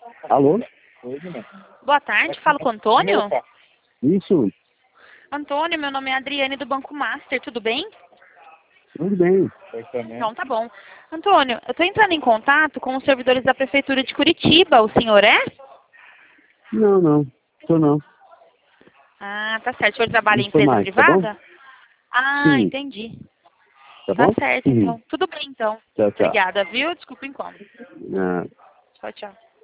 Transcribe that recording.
Alô? Boa tarde, falo com o Antônio? Isso, Antônio, meu nome é Adriane do Banco Master, tudo bem? tudo bem. Então tá bom. Antônio, eu estou entrando em contato com os servidores da Prefeitura de Curitiba, o senhor é? Não, tô não. Ah, tá certo. O senhor trabalha em Isso foi empresa mais, tá bom? privada? Ah, Sim, entendi. tá Tá bom? certo, então. Tudo bem, então. Tchau, tchau. Obrigada, viu? Desculpa o incômodo. Ah. Tchau, tchau.